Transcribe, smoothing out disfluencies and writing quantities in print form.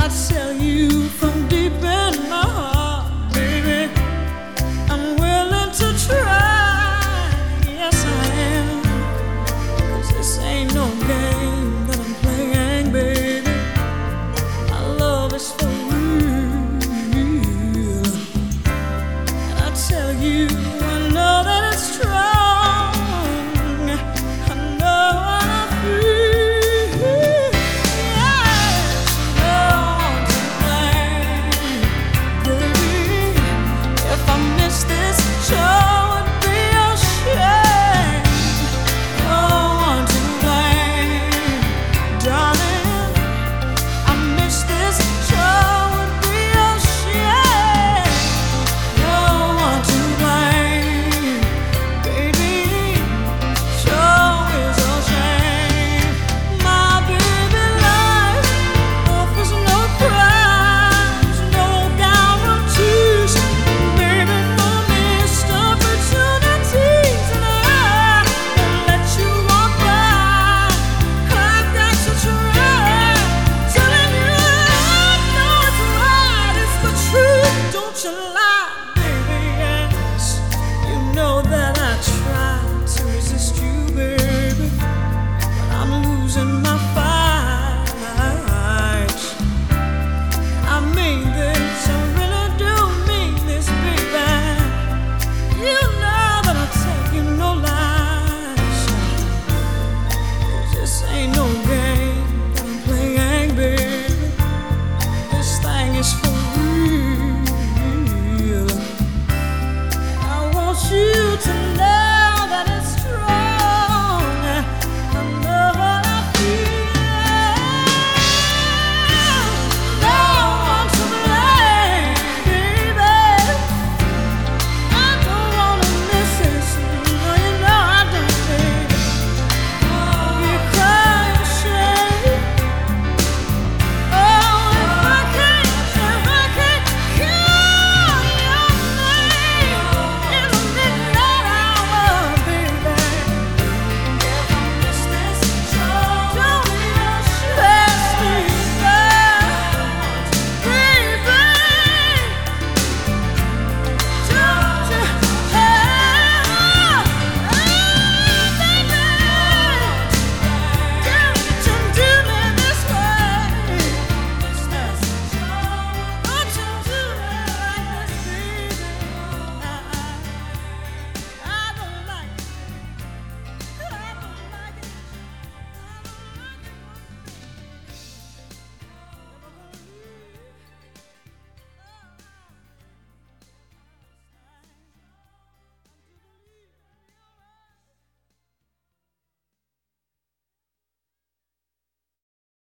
tell you from deep in my heart, baby, I'm willing to try. Yes, I am. 'Cause this ain't no game that I'm playing, baby. My love is for real. And I tell you, I know that it's strong. I know what I feel. Yes, no one to blame, baby. If I miss this, sure would be a shame. No one to blame, darling. I miss this, sure would be a shame. No one to blame, baby. Sure is a shame. My baby life offers no prize, no guarantees, baby, for missed opportunities. And I won't let you walk by. I've got to try. Telling you I know it's right, it's the truth. Don't you lie, baby. Yes, you know that I try to resist you, baby, but I'm losing my fight. I mean this.